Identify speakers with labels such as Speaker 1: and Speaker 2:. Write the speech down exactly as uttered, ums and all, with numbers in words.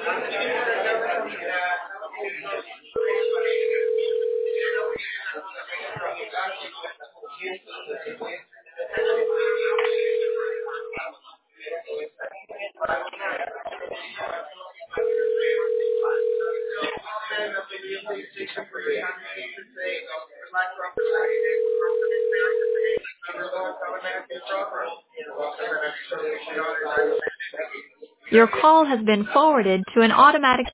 Speaker 1: Your call has been forwarded to an automatic